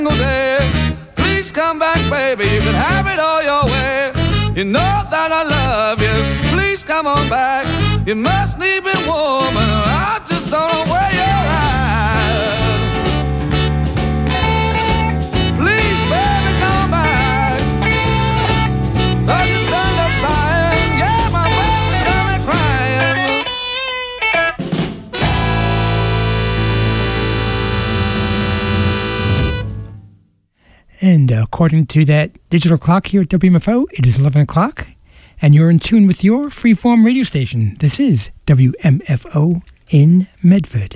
day. Please come back, baby, you can have it all your way. You know that I love you, please come on back. You must need me, woman, I just don't know where you're at. Please, baby, come back. I just stand up sighing, yeah, my baby's got me crying. And according to that digital clock here at WMFO, it is 11 o'clock, and you're in tune with your freeform radio station. This is WMFO in Medford.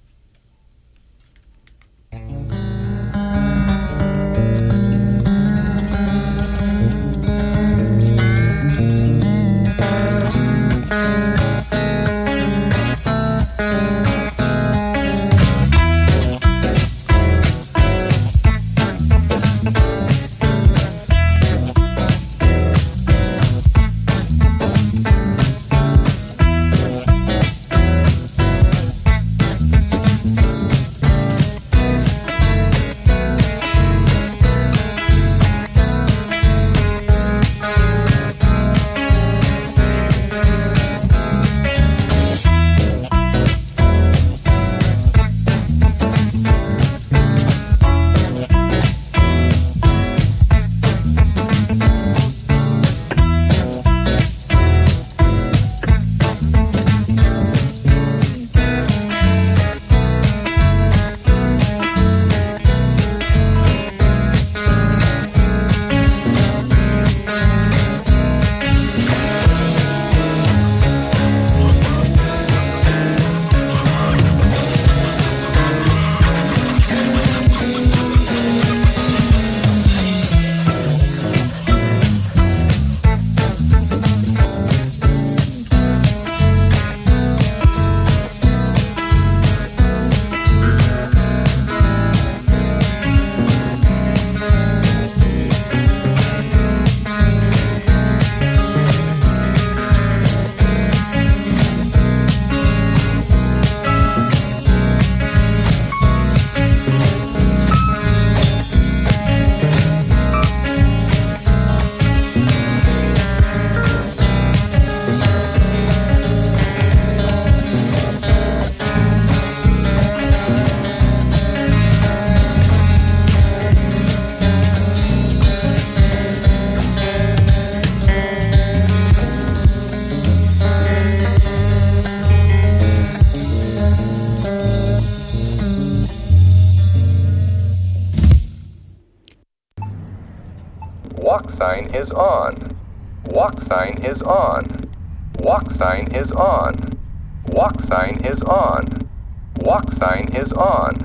Walk sign is on. Walk sign is on. Walk sign is on. Walk sign is on. Walk sign is on.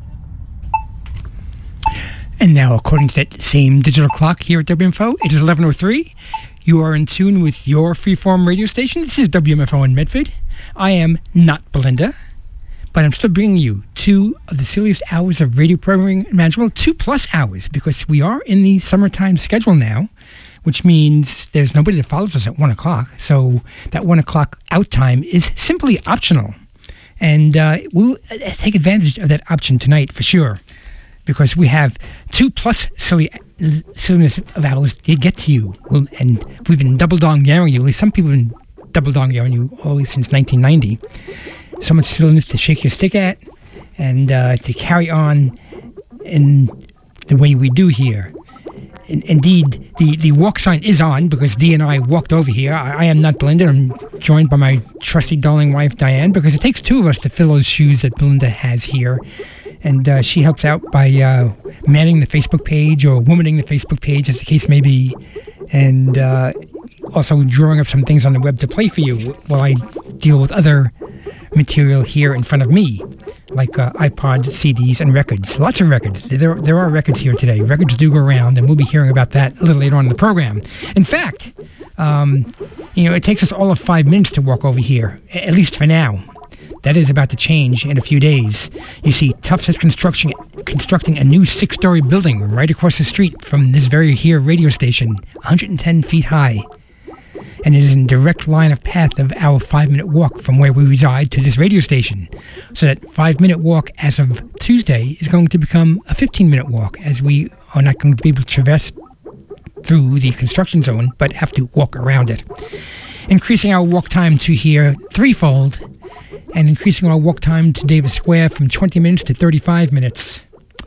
And now, according to that same digital clock here at WMFO, it is 11:03. You are in tune with your freeform radio station. This is WMFO in Medford. I am not Belinda, but I'm still bringing you two of the silliest hours of radio programming imaginable, 2+ hours, because we are in the summertime schedule now, which means there's nobody that follows us at 1 o'clock. So that 1 o'clock out time is simply optional. And we'll take advantage of that option tonight for sure, because we have 2+ silliness of hours to get to you. And we've been double dong yaring you. At least some people have been double dong yaring you always since 1990. So much silliness to shake your stick at and to carry on in the way we do here. Indeed, the walk sign is on because Dee and I walked over here. I am not Belinda. I'm joined by my trusty darling wife, Diane, because it takes two of us to fill those shoes that Belinda has here. And she helps out by manning the Facebook page or womaning the Facebook page, as the case may be, and also drawing up some things on the web to play for you while I deal with other material here in front of me, like iPods, CDs, and records. Lots of records. There are records here today. Records do go around, and we'll be hearing about that a little later on in the program. In fact, it takes us all of 5 minutes to walk over here, at least for now. That is about to change in a few days. You see, Tufts is constructing a new 6-story building right across the street from this very here radio station, 110 feet high. and it is in direct line of path of our 5-minute walk from where we reside to this radio station. So that 5-minute walk as of Tuesday is going to become a 15-minute walk, as we are not going to be able to traverse through the construction zone, but have to walk around it. Increasing our walk time to here threefold, and increasing our walk time to Davis Square from 20 minutes to 35 minutes.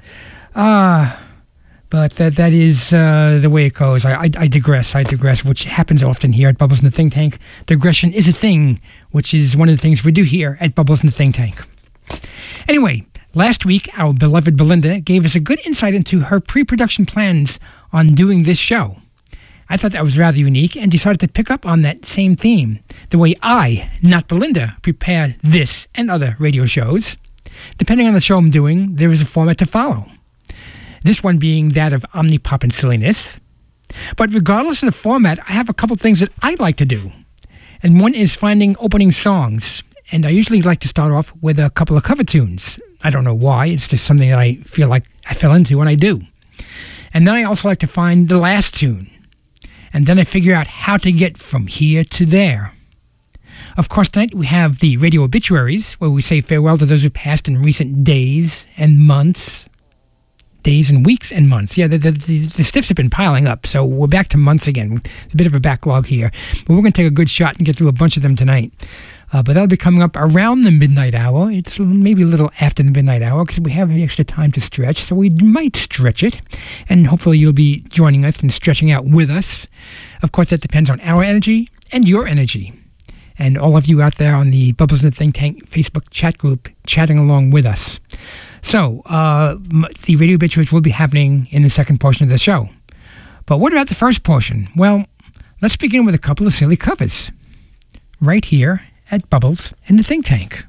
But that is the way it goes. I digress, which happens often here at Bubbles in the Think Tank. Digression is a thing, which is one of the things we do here at Bubbles in the Think Tank. Anyway, last week, our beloved Belinda gave us a good insight into her pre-production plans on doing this show. I thought that was rather unique and decided to pick up on that same theme, the way I, not Belinda, prepare this and other radio shows. Depending on the show I'm doing, there is a format to follow. This one being that of omnipop and silliness. But regardless of the format, I have a couple things that I like to do. And one is finding opening songs. And I usually like to start off with a couple of cover tunes. I don't know why, it's just something that I feel like I fell into when I do. And then I also like to find the last tune. And then I figure out how to get from here to there. Of course, tonight we have the radio obituaries, where we say farewell to those who passed in recent days and months. Days and weeks and months. Yeah, the stiffs have been piling up, so we're back to months again. It's a bit of a backlog here. But we're going to take a good shot and get through a bunch of them tonight. But that'll be coming up around the midnight hour. It's maybe a little after the midnight hour, because we have the extra time to stretch, so we might stretch it. And hopefully you'll be joining us and stretching out with us. Of course, that depends on our energy and your energy. And all of you out there on the Bubbles in the Think Tank Facebook chat group chatting along with us. So, the radio obituaries will be happening in the second portion of the show. But what about the first portion? Well, let's begin with a couple of silly covers. Right here at Bubbles in the Think Tank.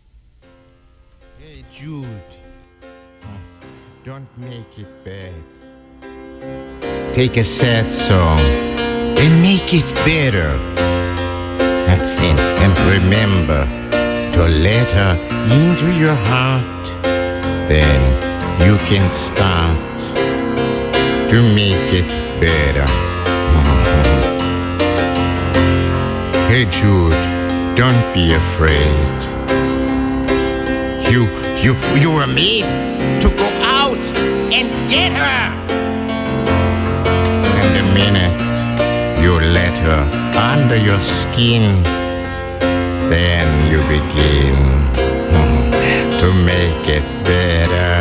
Hey Jude, don't make it bad. Take a sad song and make it better. And remember to let her into your heart. Then you can start to make it better. Hey Jude, don't be afraid. You were made to go out and get her. And the minute you let her under your skin, then you begin to make it better.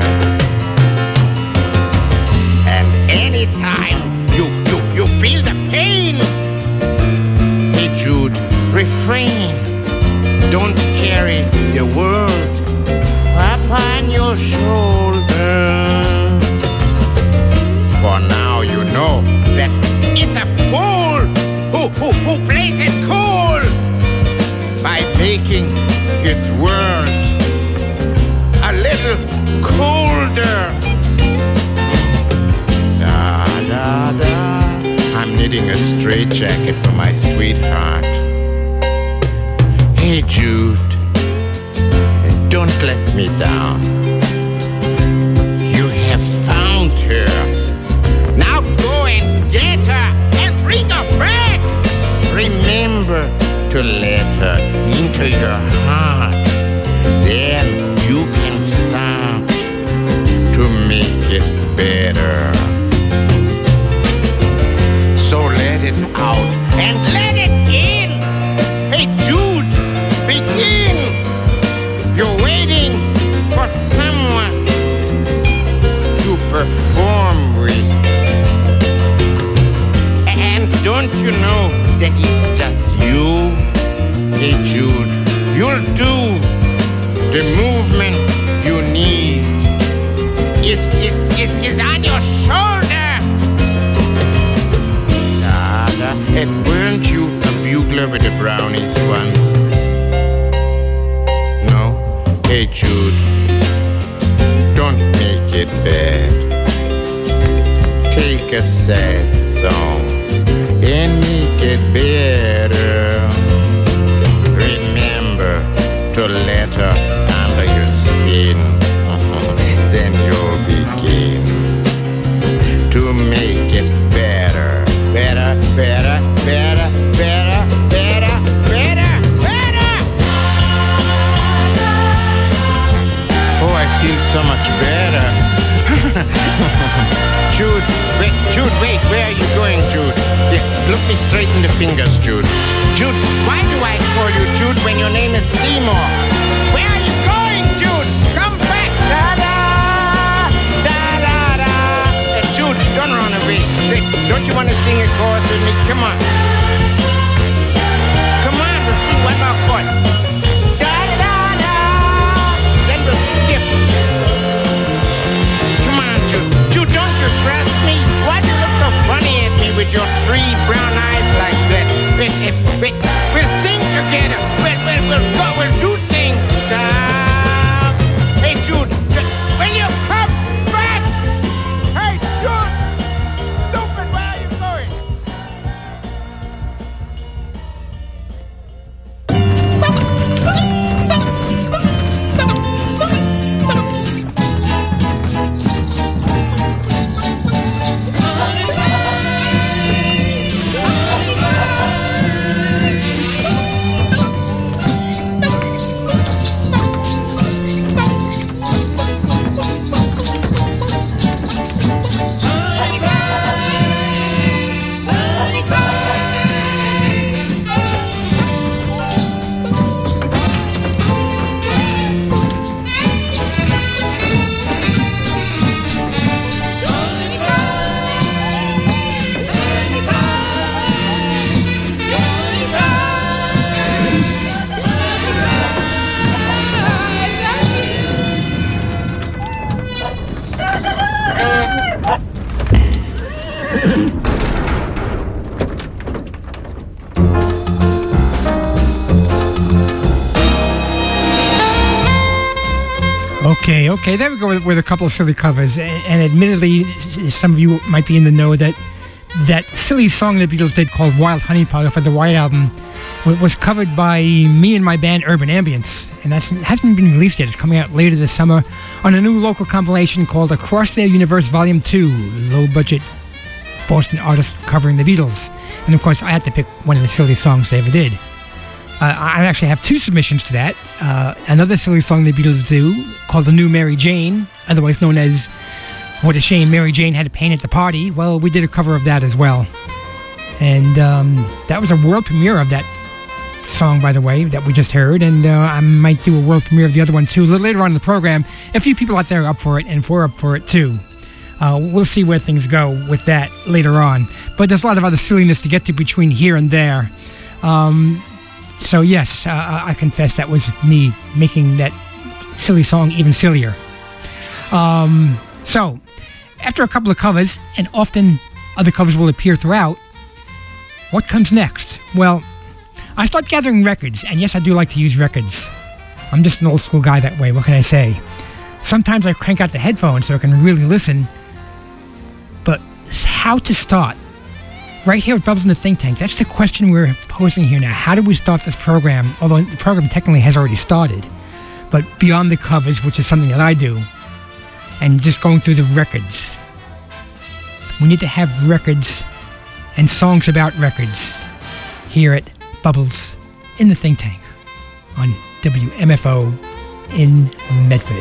And anytime you feel the pain, hey Jude, refrain. Don't carry the world upon your shoulders. For now you know that it's a fool who plays it cool by making his world a little colder. Da da da. I'm knitting a straitjacket for my sweetheart. Hey Jude, don't let me down. You have found her. Now go and get her and bring her back. Remember to let her into your heart. Then you can start to make it better. So let it out and let it in. Hey Jude, begin. You're waiting for someone to perform with. And don't you know that it's just you? Hey Jude, you'll do the movement you need. Is on your shoulder. And weren't you a bugler with the brownies once? No? Hey Jude, don't make it bad. Take a sad song and make it better. Remember to let her under your skin. Then you'll begin to make it better. Better, better, better, better. Jude, wait, where are you going, Jude? Yeah, look me straight in the fingers, Jude. Jude, why do I call you Jude when your name is Seymour? Where are you going, Jude? Come back! Da-da! Da-da-da! Jude, don't run away. Wait, don't you want to sing a chorus with me? Come on. Come on, we'll sing one more chorus. Da-da-da-da! Then we'll skip. Come on, Jude. Jude, don't you trust me? Why do you look so funny at me with your 3 brown eyes like that? Wait, we'll sing together. We'll do things. Hey, Jude, will you come back? Hey, Jude! Stupid, where are you going? Okay, there we go with a couple of silly covers. And admittedly, some of you might be in the know that silly song the Beatles did called Wild Honey Powder for the White Album was covered by me and my band Urban Ambience. And that hasn't been released yet. It's coming out later this summer on a new local compilation called Across Their Universe Volume 2, low-budget Boston artists covering the Beatles. And of course, I had to pick one of the silly songs they ever did. I actually have 2 submissions to that. Another silly song the Beatles do called The New Mary Jane, otherwise known as What a Shame Mary Jane Had a Pain at the Party. Well, we did a cover of that as well. And that was a world premiere of that song, by the way, that we just heard. And I might do a world premiere of the other one, too, a little later on in the program. A few people out there are up for it, and if we're up for it, too. We'll see where things go with that later on. But there's a lot of other silliness to get to between here and there. So yes, I confess that was me making that silly song even sillier. So, after a couple of covers, and often other covers will appear throughout, what comes next? Well, I start gathering records, and yes, I do like to use records. I'm just an old school guy that way, what can I say? Sometimes I crank out the headphones so I can really listen, but how to start? Right here with Bubbles in the Think Tank, that's the question we're posing here now. How do we start this program? Although the program technically has already started. But beyond the covers, which is something that I do, and just going through the records. We need to have records and songs about records here at Bubbles in the Think Tank on WMFO in Medford.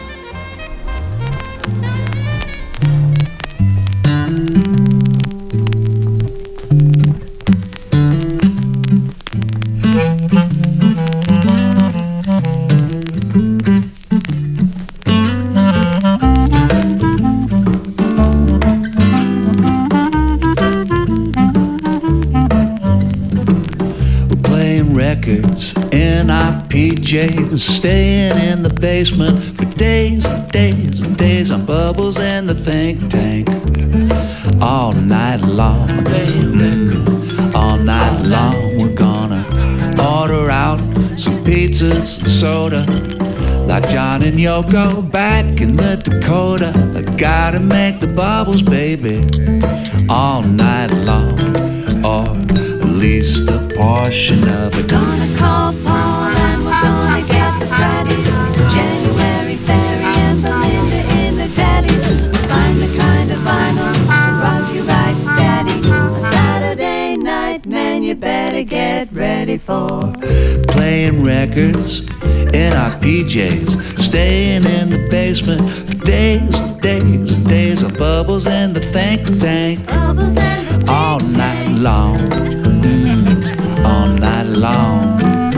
In our PJs, staying in the basement for days and days and days on Bubbles and the Think Tank. All night long, all night long, we're gonna order out some pizzas and soda, like John and Yoko back in the Dakota. I gotta make the bubbles, baby, all night long, or at least a portion of it. Gonna call Paul and we're gonna get the Freddies, January, Ferry and Belinda in their teddies. Find the kind of vinyl to rock you right steady. On Saturday night, man, you better get ready for playing records in our PJs, staying in the basement for days and days and days on Bubbles and the Think Tank. All night long, all night long.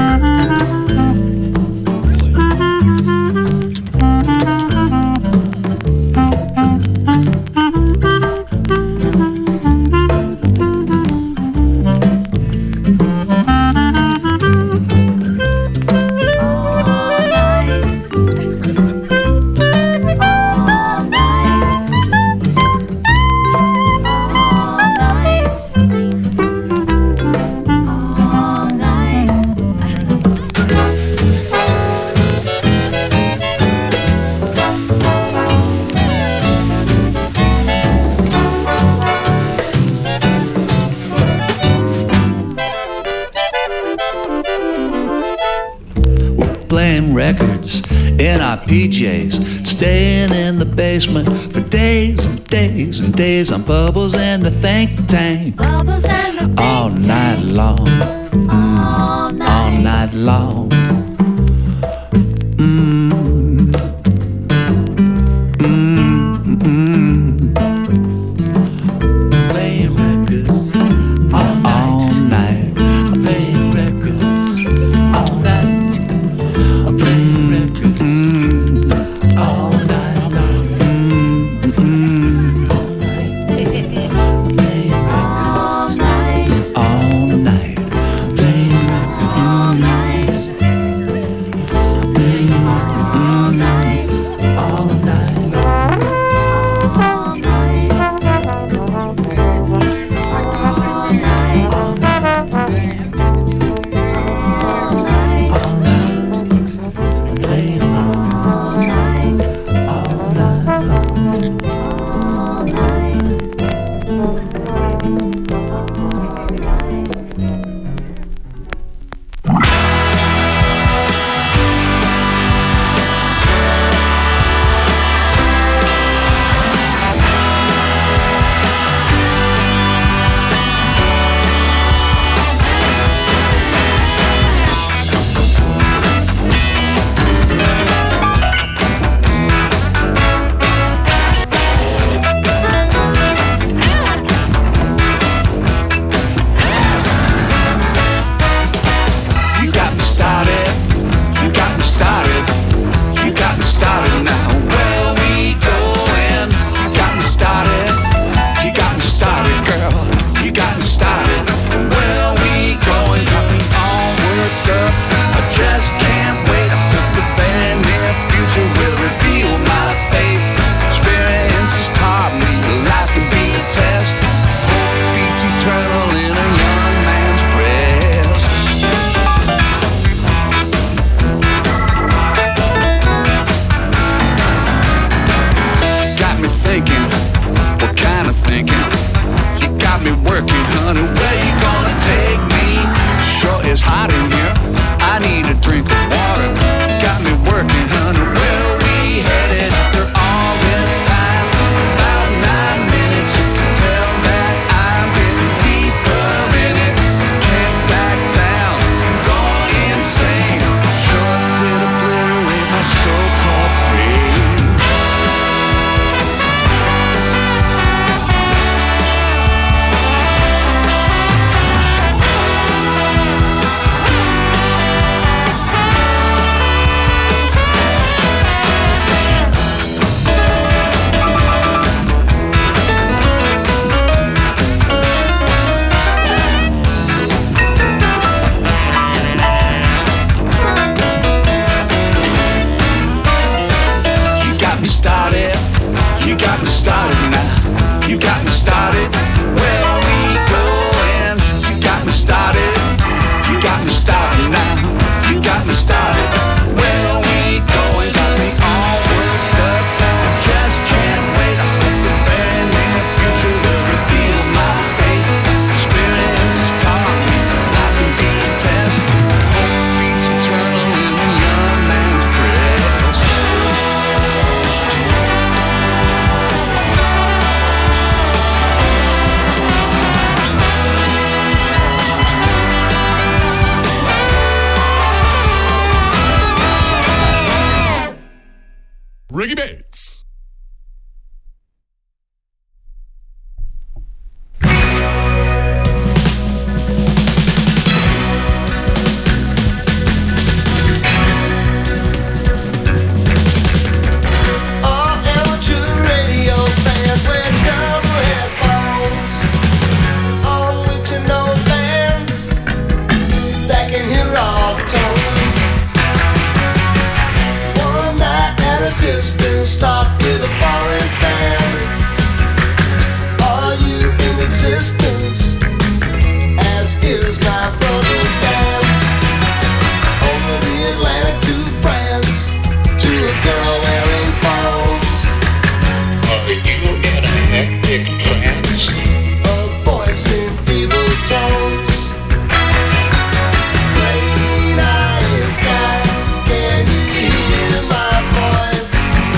Records in our PJs, staying in the basement for days and days and days on Bubbles and the Think Tank. All night long, all night long. Playing records all night, playing records all night. Reggae Bits. Talk with a foreign fan. Are you in existence? As is my brother Dan. Over the Atlantic to France, to a girl wearing falls. Are you in a hectic trance? A voice in feeble tones. Great Einstein, can you hear my voice?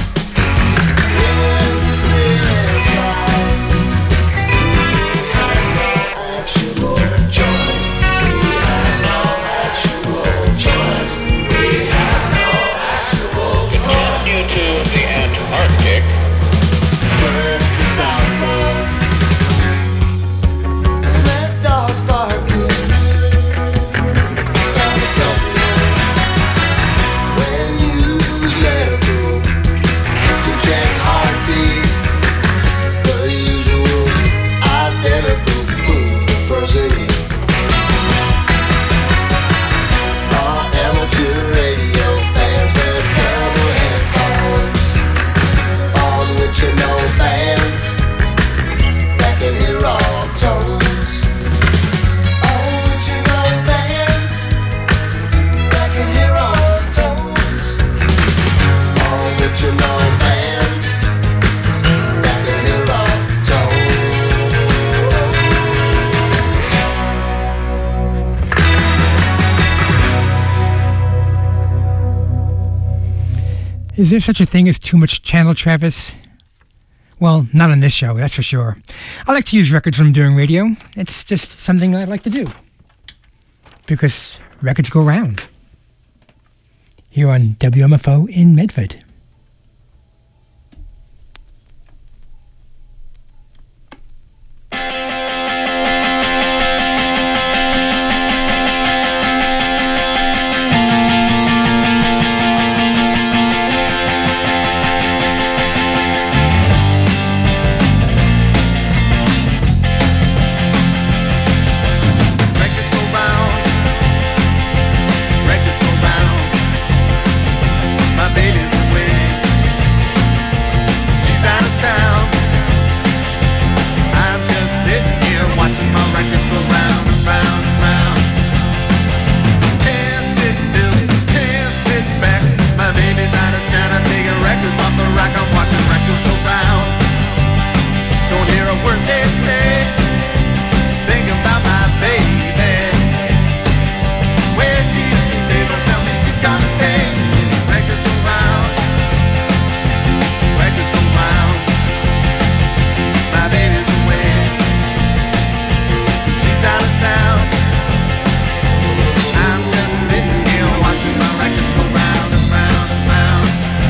Is there such a thing as too much channel, Travis? Well, not on this show, that's for sure. I like to use records when I'm doing radio. It's just something I like to do. Because records go round. Here on WMFO in Medford.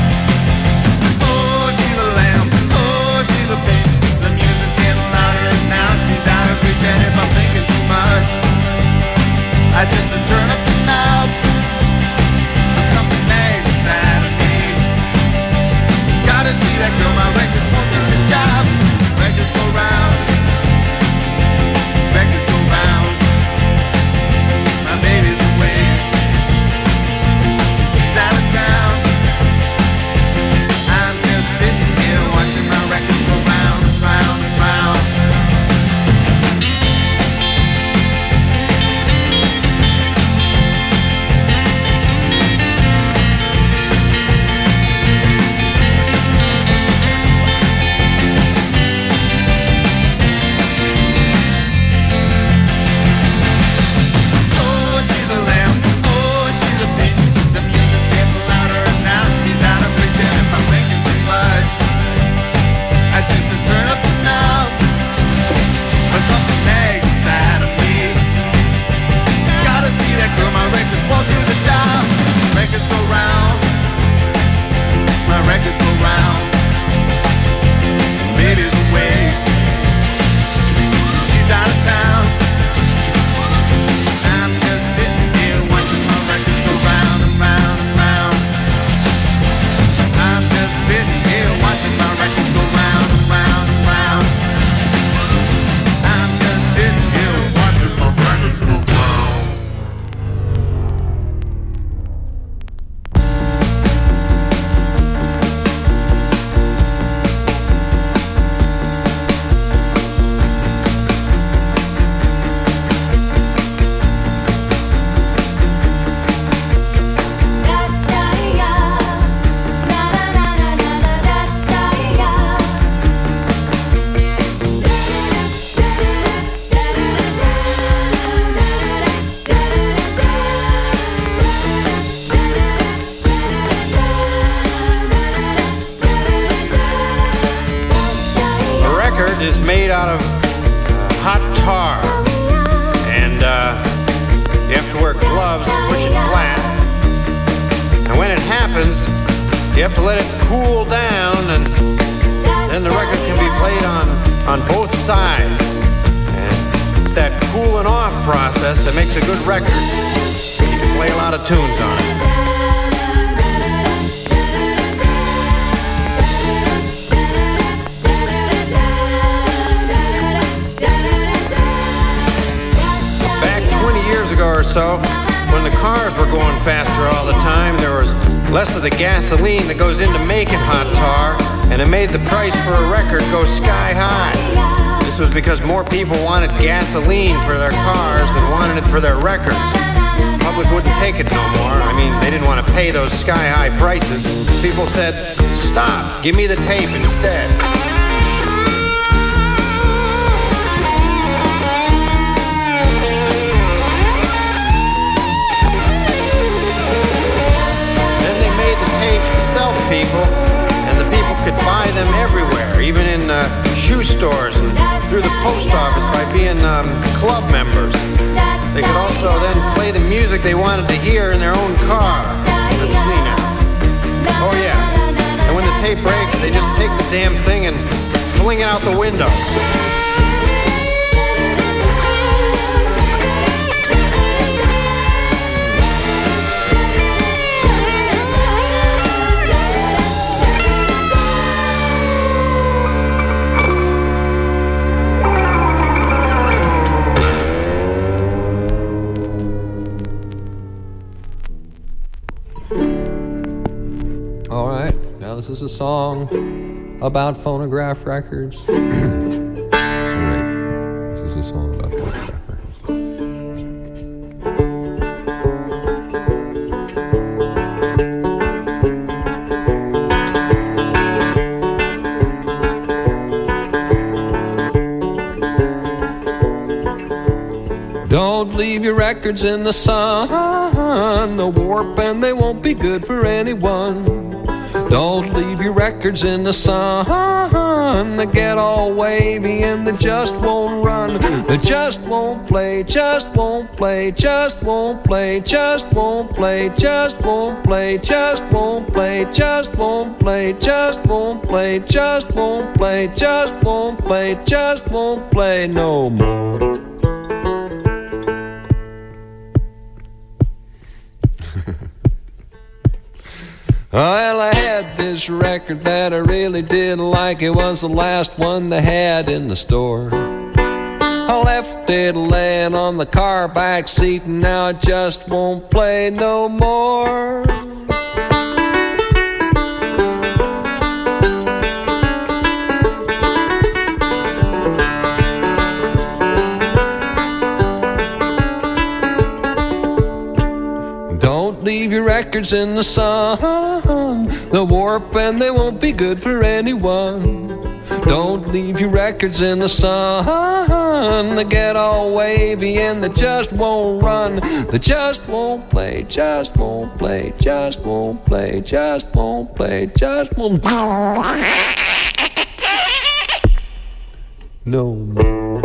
Oh, she's a lamb, oh, she's a bitch. The music's getting louder and is made out of hot tar, and you have to wear gloves to push it flat. And when it happens, you have to let it cool down, and then the record can be played on both sides. And it's that cooling off process that makes a good record. You can play a lot of tunes on it. Back 20 years ago or so, when the cars were going faster all the time, there was less of the gasoline that goes into making hot tar, and it made the price for a record go sky high. This was because more people wanted gasoline for their cars than wanted it for their records. The public wouldn't take it no more. I mean, they didn't want to pay those sky-high prices. People said, stop, give me the tape instead. Sell to people, and the people could buy them everywhere, even in shoe stores and through the post office by being club members. They could also then play the music they wanted to hear in their own car. Let's see now. Oh yeah, and when the tape breaks, they just take the damn thing and fling it out the window. This is a song about phonograph records. Right. This is a song about phonograph records. Don't leave your records in the sun. They'll warp and they won't be good for anyone. Don't leave your records in the sun. They get all wavy and they just won't run. They just won't play, just won't play, just won't play, just won't play, just won't play, just won't play, just won't play, just won't play, just won't play, just won't play, just won't play no more. Well, I had this record that I really didn't like. It was the last one they had in the store. I left it laying on the car back seat, and now it just won't play no more. Don't leave your records in the sun. They'll warp and they won't be good for anyone. Don't leave your records in the sun. They get all wavy and they just won't run. They just won't play, just won't play, just won't play, just won't play, just won't no more.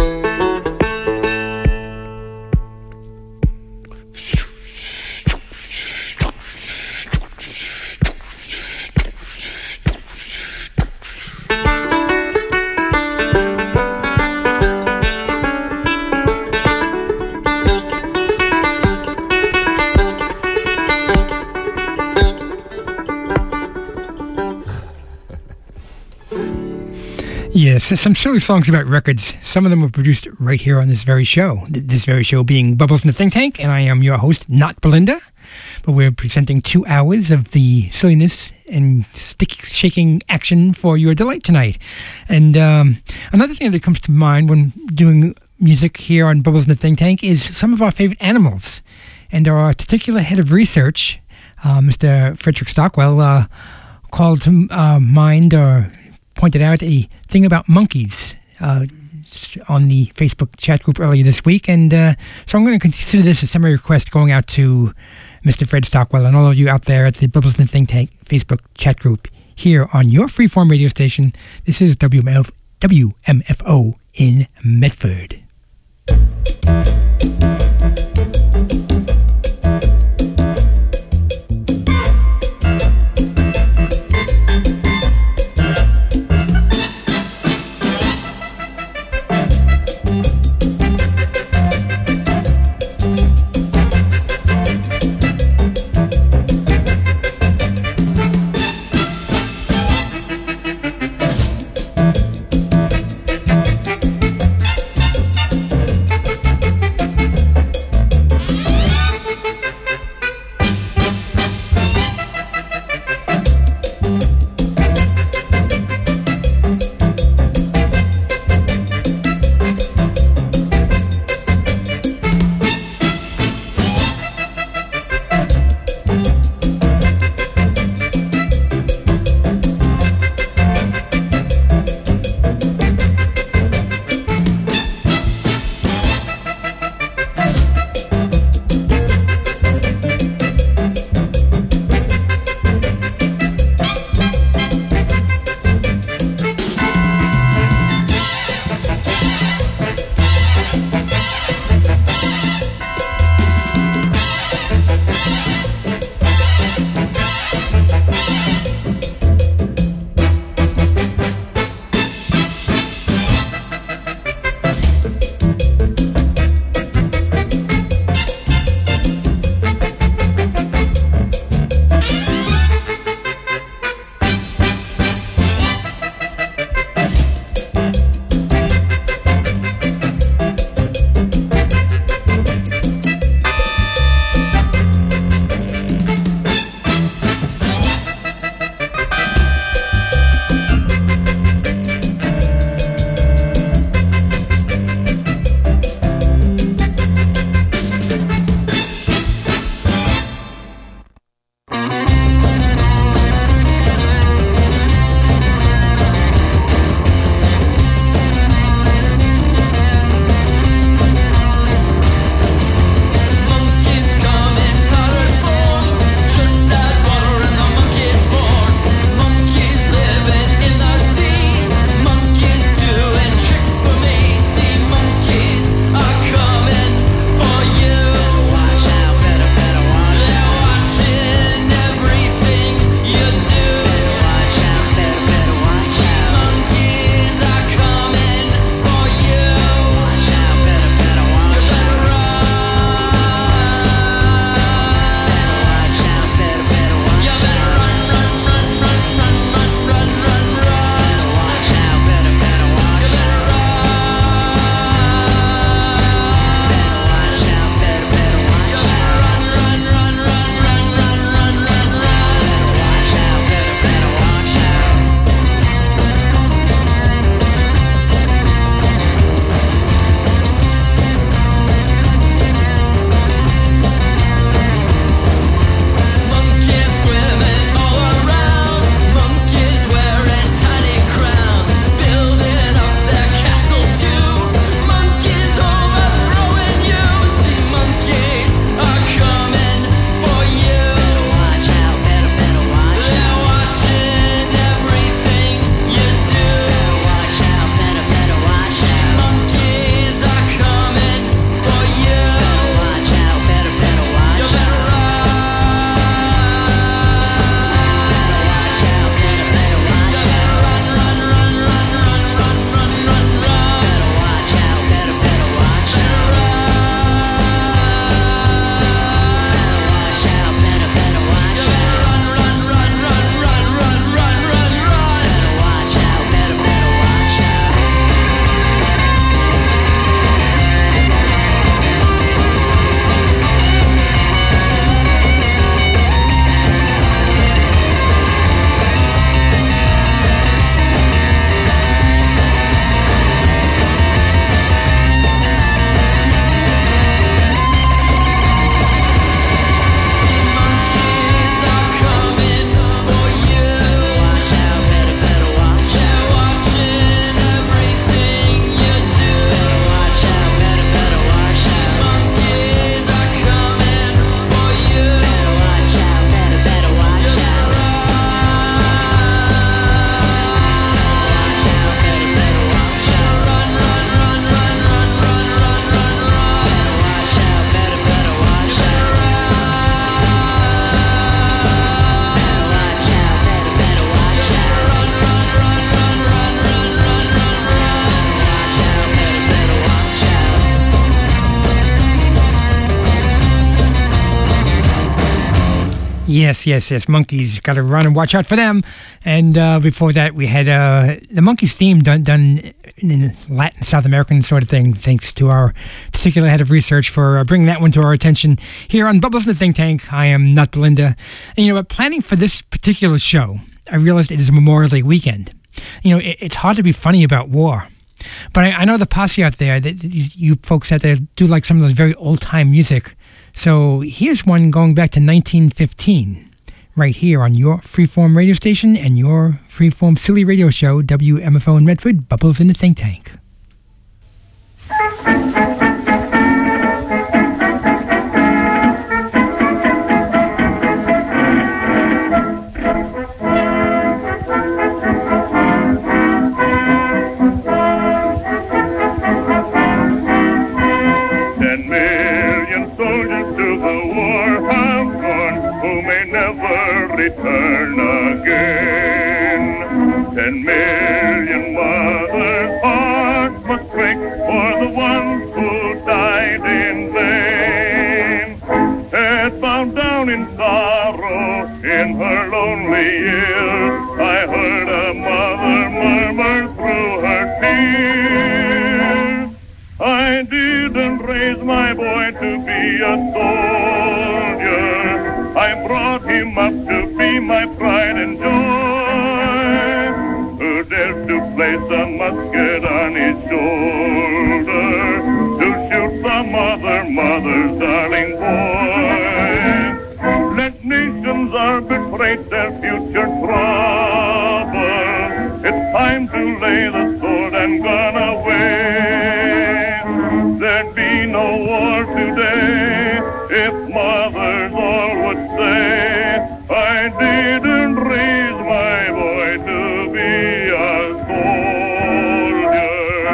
Yes, some silly songs about records. Some of them were produced right here on this very show. This very show being Bubbles in the Think Tank, and I am your host, Not Belinda. But we're presenting 2 hours of the silliness and stick-shaking action for your delight tonight. And another thing that comes to mind when doing music here on Bubbles in the Think Tank is some of our favorite animals. And our particular head of research, Mr. Frederick Stockwell, called to mind or pointed out a thing about monkeys on the Facebook chat group earlier this week. And so I'm going to consider this a semi-request going out to Mr. Fred Stockwell and all of you out there at the Bubbles in the Think Tank Facebook chat group here on your freeform radio station. This is WMFO WMFO in Medford. Yes. Monkeys, got to run and watch out for them. And before that, we had the Monkeys theme done in Latin, South American sort of thing, thanks to our particular head of research for bringing that one to our attention here on Bubbles in the Think Tank. I am Not Belinda. And you know what, planning for this particular show, I realized it is Memorial Day weekend. You know, it's hard to be funny about war. But I know the posse out there, that you folks out there do like some of those very old-time music. So here's one going back to 1915, right here on your freeform radio station and your freeform silly radio show, WMFO in Medford, Bubbles in the Think Tank. 10 million soldiers to the war have gone, who may never return again. 10 million mothers' hearts must break for the ones who died in vain. Head bowed down in sorrow in her lonely years, I heard a mother murmur through her tears, I didn't raise my boy to be a soldier, I brought him up to be my pride and joy. Who dared to place a musket on his shoulder, to shoot some other mother's darling boy? Let nations arbitrate their future trouble, it's time to lay the sword and gun away. There'd be no war today if mothers all would say, I didn't raise my boy to be a soldier.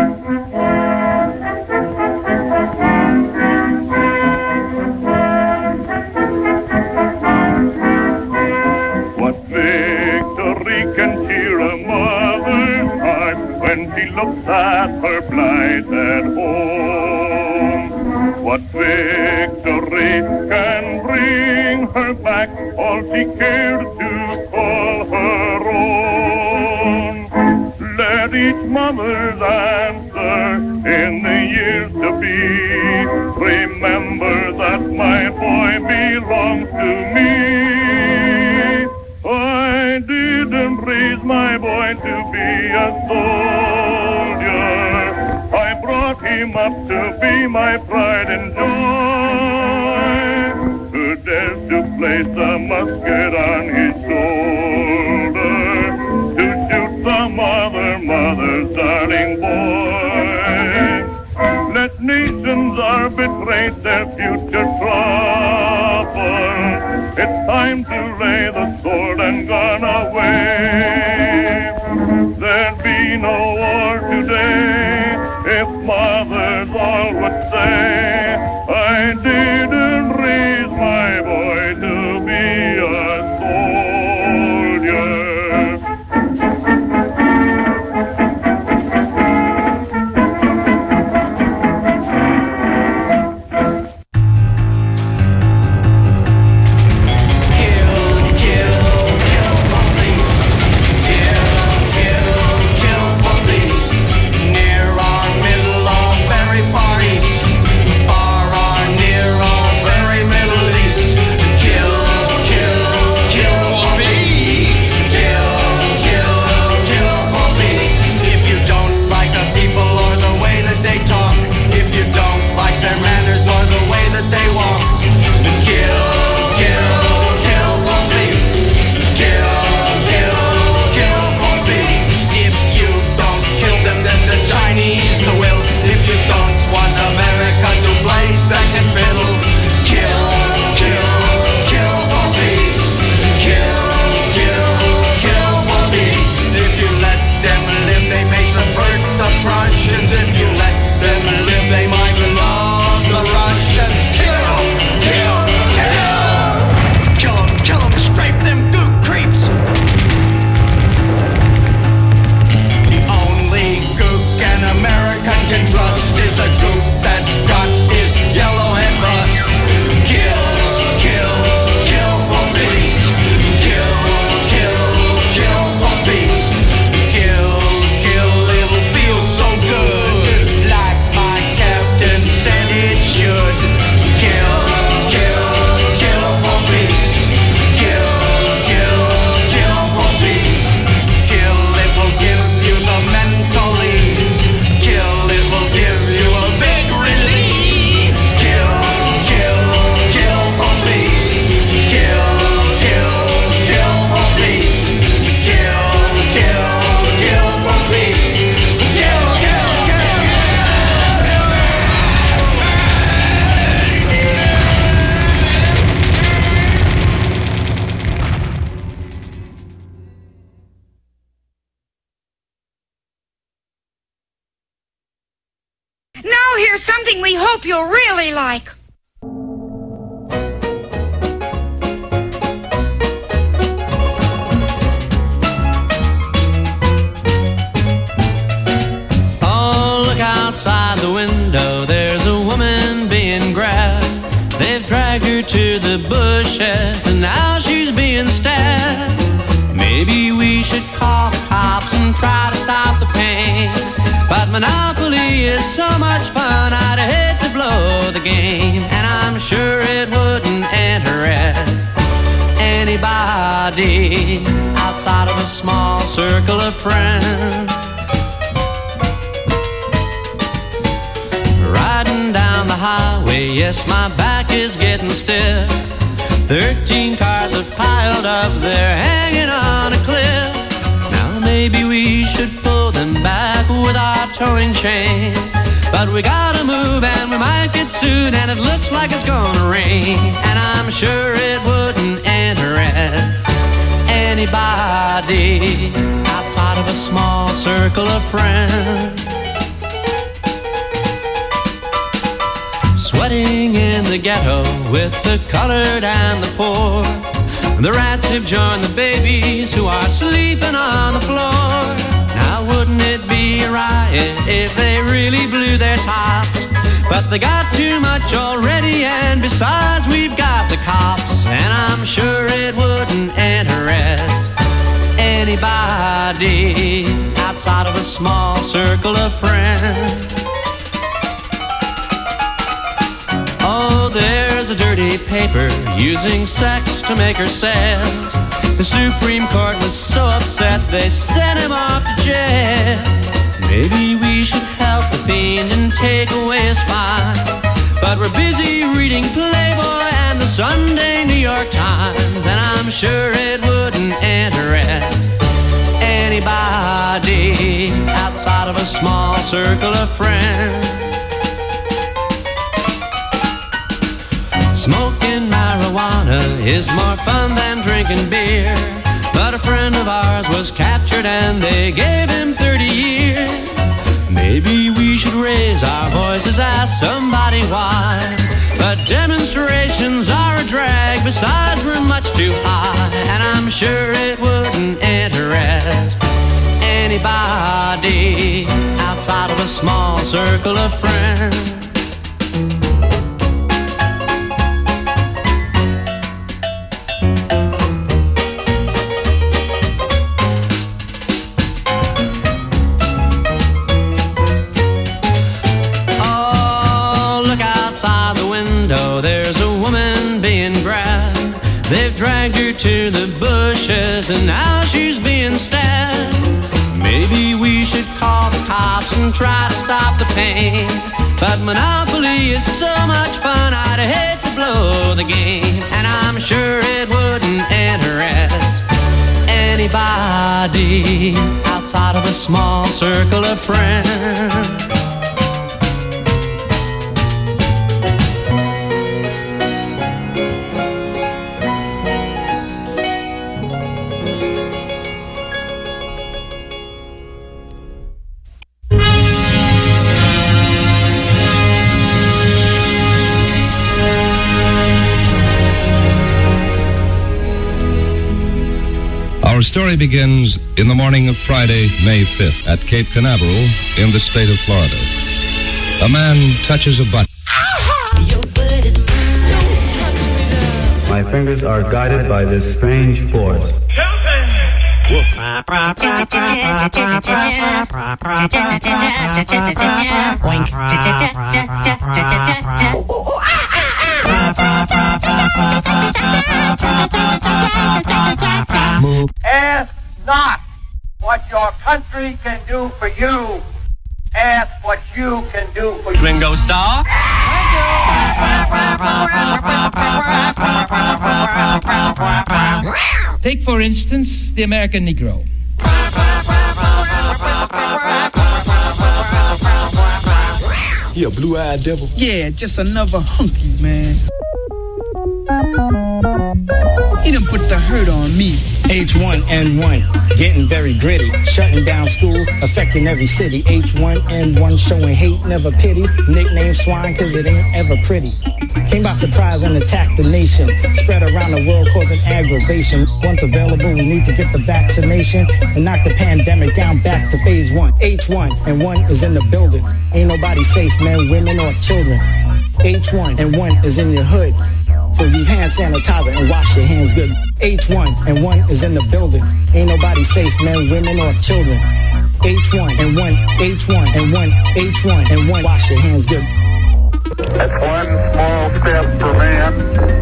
What victory can cheer a mother's heart when she looks at her blighted home? What victory can bring her back all she cared to call her own? Let each mother's answer in the years to be, remember that my boy belongs to me. I didn't raise my boy to be a soldier, I brought him up to be my pride and joy. Who dares to place a musket on his shoulder, to shoot some other mother's darling boy? Let nations arbitrate their future trouble, it's time to lay the sword and gun away. There'd be no war today if mothers all would say, I didn't raise my boy to be a soldier. Near or middle or very far east, far or near or here's something we hope you'll really like. Oh, look outside the window, there's a woman being grabbed. They've dragged her to the bushes, and now she's being stabbed. Maybe we should call the cops and try to stop the pain. But Monopoly is so much fun, I'd hate to blow the game. And I'm sure it wouldn't interest anybody outside of a small circle of friends. Riding down the highway, yes, my back is getting stiff. 13 cars have piled up there, hanging on a cliff. Now maybe we should pull them back with our towing chain. But we gotta move and we might get sued, and it looks like it's gonna rain. And I'm sure it wouldn't interest anybody outside of a small circle of friends. Sweating in the ghetto with the colored and the poor. The rats have joined the babies who are sleeping on the floor. Now wouldn't it be a riot if they really blew their tops? But they got too much already, and besides we've got the cops. And I'm sure it wouldn't interest anybody outside of a small circle of friends. Oh, there's a dirty paper using sex to make her sales. The Supreme Court was so upset they sent him off to jail. Maybe we should help the fiend and take away his fine. But we're busy reading Playboy and the Sunday New York Times. And I'm sure it wouldn't interest anybody outside of a small circle of friends. Smoking marijuana is more fun than drinking beer. But a friend of ours was captured and they gave him 30 years. Maybe we should raise our voices, ask somebody why. But demonstrations are a drag, besides we're much too high. And I'm sure it wouldn't interest anybody outside of a small circle of friends. There's a woman being grabbed. They've dragged her to the bushes, and now she's being stabbed. Maybe we should call the cops and try to stop the pain. But Monopoly is so much fun, I'd hate to blow the game. And I'm sure it wouldn't interest anybody outside of a small circle of friends. Our story begins in the morning of Friday, May 5th, at Cape Canaveral in the state of Florida. A man touches a button. My fingers are guided by this strange force. Ask not what your country can do for you. Ask what you can do for you. Ringo Starr. Take, for instance, the American Negro. He a blue-eyed devil? Yeah, just another hunky, man. He done put the hurt on me, H1N1, getting very gritty, shutting down schools, affecting every city. H1N1, showing hate, never pity. Nickname swine, cause it ain't ever pretty. Came by surprise and attacked the nation, spread around the world causing aggravation. Once available, we need to get the vaccination and knock the pandemic down back to phase 1. H1N1 is in the building. Ain't nobody safe, men, women, or children. H1N1 is in your hood. So use hand sanitizer and wash your hands good. H1N1 is in the building. Ain't nobody safe, men, women, or children. H1N1, H1N1, H1N1, wash your hands good. That's one small step for man,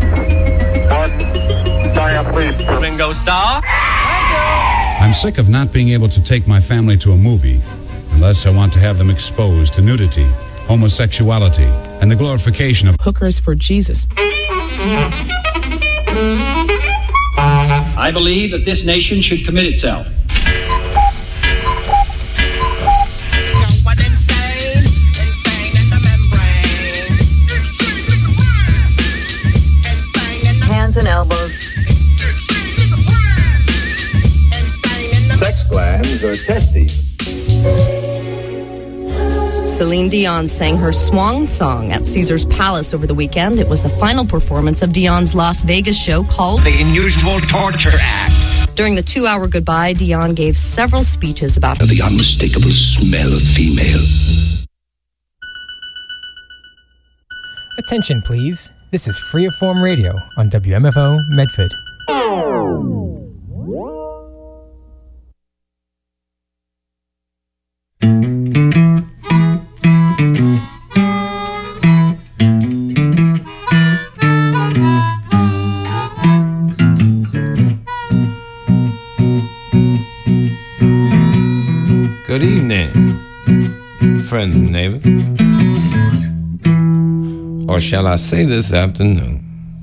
one giant leap for Ringo Starr. I'm sick of not being able to take my family to a movie unless I want to have them exposed to nudity, homosexuality, and the glorification of hookers for Jesus. I believe that this nation should commit itself. Hands and elbows. Sex glands or testes. Celine Dion sang her swan song at Caesar's Palace over the weekend. It was the final performance of Dion's Las Vegas show called The Unusual Torture Act. During the 2-hour goodbye, Dion gave several speeches about the unmistakable smell of female. Attention, please. This is Freeform Radio on WMFO Medford. Good evening, friends and neighbors. Or shall I say this afternoon?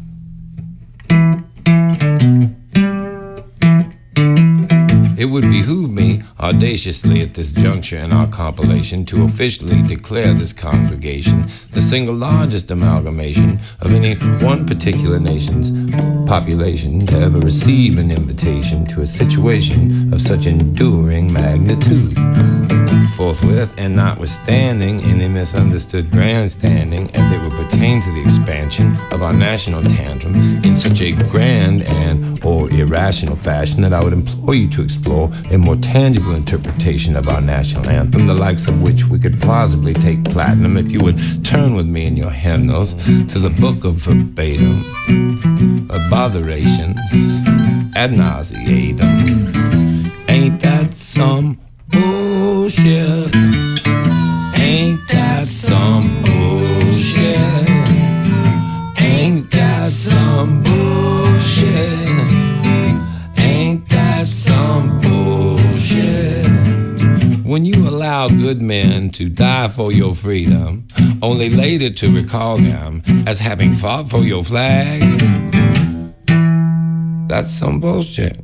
It would behoove me audaciously at this juncture in our compilation to officially declare this congregation the single largest amalgamation of any one particular nation's population to ever receive an invitation to a situation of such enduring magnitude. Forthwith, and notwithstanding any misunderstood grandstanding as it would pertain to the expansion of our national tantrum in such a grand and or irrational fashion that I would implore you to explore a more tangible interpretation of our national anthem, the likes of which we could plausibly take platinum if you would turn with me in your hymnals to the book of verbatim, abotherations, ad nauseatum. Ain't that some bullshit? Ain't that some bullshit? Ain't that some bullshit? Ain't that some bullshit? When you allow good men to die for your freedom, only later to recall them as having fought for your flag, that's some bullshit.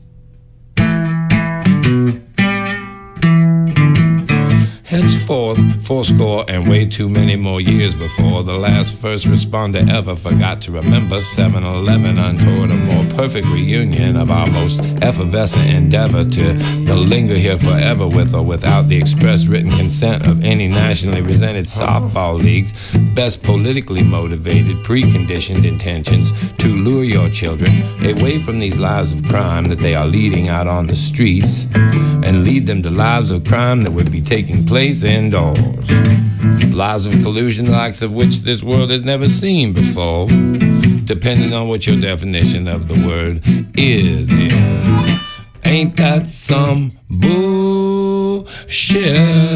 Henceforth, fourscore and way too many more years before the last first responder ever forgot to remember 7/11 untoward a more perfect reunion of our most effervescent endeavor to linger here forever with or without the express written consent of any nationally resented softball league's best politically motivated preconditioned intentions to lure your children away from these lives of crime that they are leading out on the streets and lead them to lives of crime that would be taking place indoors. Lives of collusion the likes of which this world has never seen before, depending on what your definition of the word is. Ain't that some bullshit?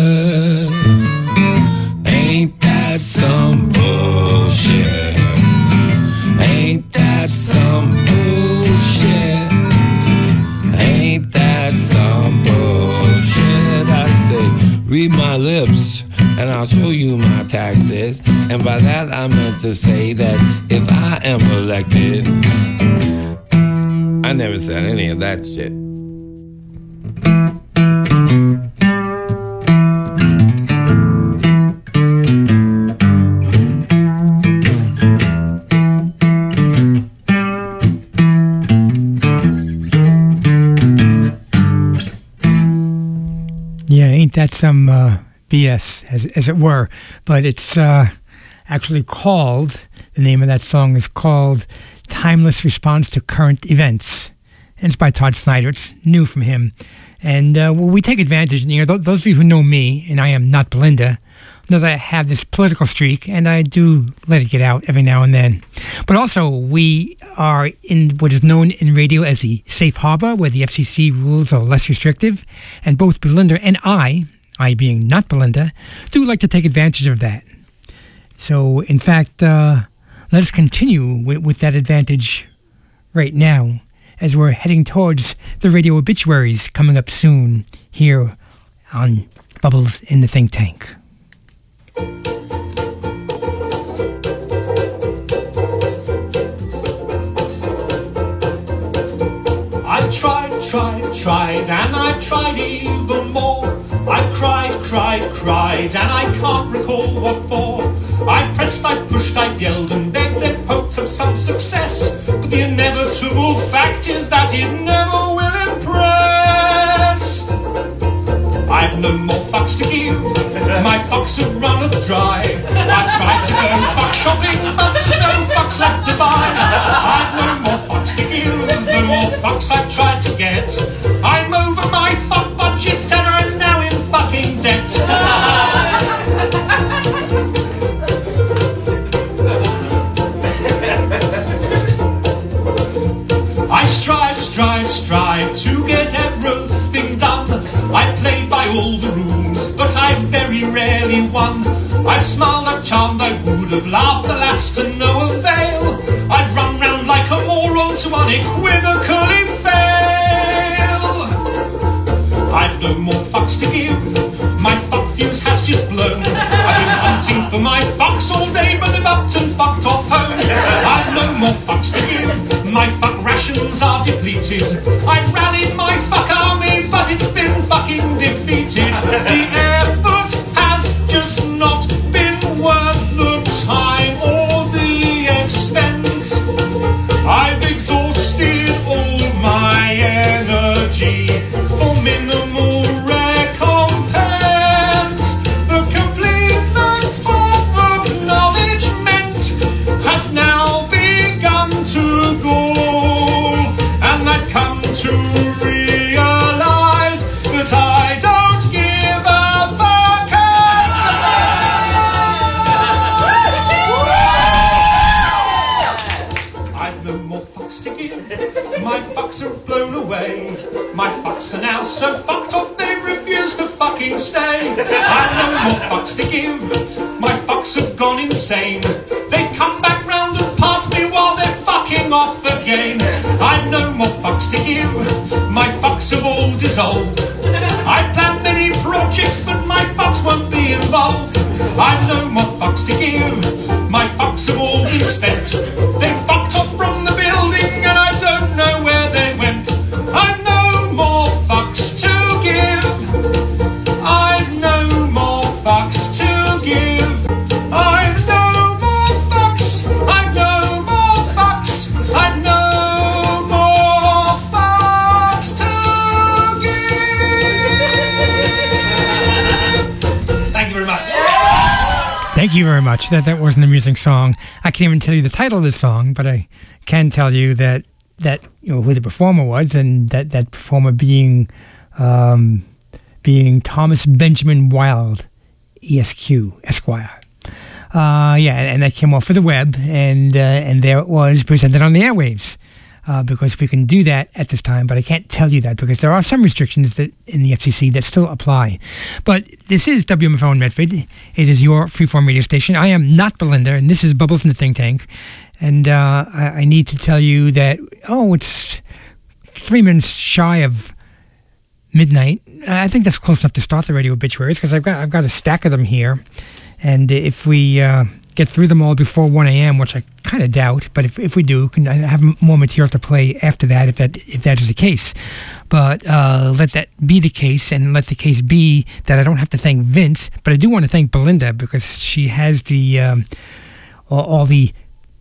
Ain't that some bullshit? Ain't that some bullshit? Ain't that some bullshit? I say, read my lips and I'll show you my taxes. And by that I meant to say that if I am elected, I never said any of that shit. Ain't that some BS, as it were? But it's actually called, the name of that song is called Timeless Response to Current Events. And it's by Todd Snyder. It's new from him. And we take advantage, those of you who know me, and I am not Belinda, know that I have this political streak, and I do let it get out every now and then. But also, we are in what is known in radio as the safe harbor, where the FCC rules are less restrictive. And both Belinda and I being not Belinda, do like to take advantage of that. So, in fact, let us continue with that advantage right now, as we're heading towards the radio obituaries coming up soon here on Bubbles in the Think Tank. I tried, and I tried even more. I cried, and I can't recall what for. I pressed, I pushed, I yelled and begged their hopes of some success. But the inevitable fact is that it never will impress. I've no more fucks to give, my fucks have run dry. I tried to go fuck shopping, but there's no fucks left to buy. I've no more fucks to give, the more fucks I've tried to get. I'm over my fuck budget and I'm now in fucking debt. I strive to get everything done. I play by all the rules, but I very rarely won. I've smiled, I've charmed, I would have laughed, alas, to no avail. I'd run round like a moron to unequivocally fail. I've no more fucks to give, my fuck fuse has just blown. I've been hunting for my fucks all day, but they've upped and fucked off home. I've no more fucks to give, my fuck rations are depleted. I rallied my fuck army, but it's been fucking defeated. The effort has just not been worth the time or the expense. I've exhausted all my energy for minimal recompense. The complete lack of acknowledgement has now begun to go, and I've come to realize that I don't give a fuck. I've no more fucks to give, my fucks have blown away. My fucks are now so fucked off they refuse to fucking stay. I've no more fucks to give, my fucks have gone insane. They come back round and pass me while they're fucking off again. I've no more fucks to give, my fucks have all dissolved. I planned many projects but my fucks won't be involved. I've no more fucks to give, my fucks have all been spent. They fucked off from the building and I don't know where they went. I've no more fucks to give, I've no more fucks to give. I've no more fucks, I've no more fucks, I've no more fucks to give. Thank you very much. Thank you very much. That was an amusing song. I can't even tell you the title of the song, but I can tell you that who the performer was, and that performer being Thomas Benjamin Wilde, ESQ, Esquire. And that came off of the web, and there it was presented on the airwaves. Because we can do that at this time, but I can't tell you that because there are some restrictions that in the FCC that still apply. But this is WMFO in Medford. It is your freeform radio station. I am not Belinda, and this is Bubbles in the Think Tank. And I need to tell you that, it's 3 minutes shy of midnight. I think that's close enough to start the radio obituaries because I've got a stack of them here. And if we get through them all before 1 a.m., which I kind of doubt, but if we do, I have more material to play after that if that is the case. But let that be the case, and let the case be that I don't have to thank Vince, but I do want to thank Belinda because she has the all the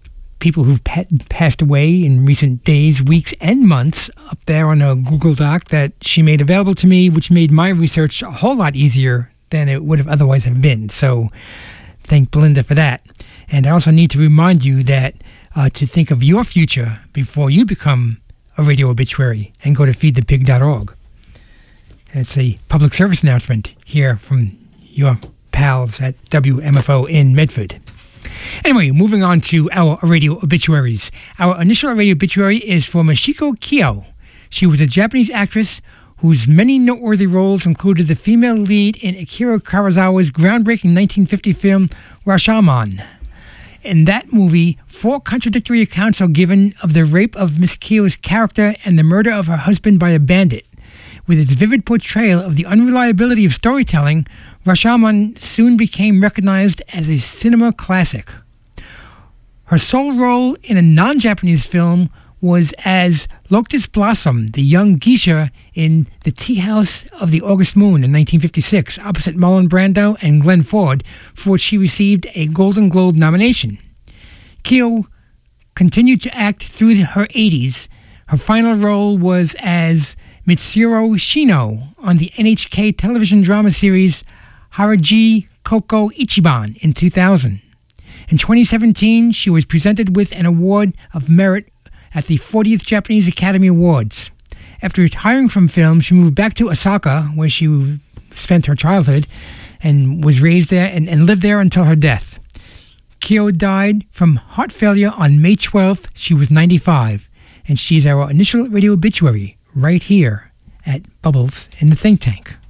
people who've passed away in recent days, weeks, and months up there on a Google Doc that she made available to me, which made my research a whole lot easier than it would have otherwise have been. So thank Belinda for that. And I also need to remind you that to think of your future before you become a radio obituary and go to feedthepig.org. It's a public service announcement here from your pals at WMFO in Medford. Anyway, moving on to our radio obituaries. Our initial radio obituary is for Mashiko Kyo. She was a Japanese actress whose many noteworthy roles included the female lead in Akira Kurosawa's groundbreaking 1950 film Rashomon. In that movie, 4 contradictory accounts are given of the rape of Miss Kyo's character and the murder of her husband by a bandit. With its vivid portrayal of the unreliability of storytelling, Rashomon soon became recognized as a cinema classic. Her sole role in a non-Japanese film was as Lotus Blossom, the young geisha in The Tea House of the August Moon in 1956, opposite Marlon Brando and Glenn Ford, for which she received a Golden Globe nomination. Kyo continued to act through her 80s. Her final role was as Mitsuru Shino on the NHK television drama series Haraji Koko Ichiban in 2000. In 2017, she was presented with an award of merit at the 40th Japanese Academy Awards. After retiring from film, she moved back to Osaka, where she spent her childhood and was raised there and lived there until her death. Kyo died from heart failure on May 12th. She was 95, and she is our initial radio obituary right here at Bubbles in the Think Tank.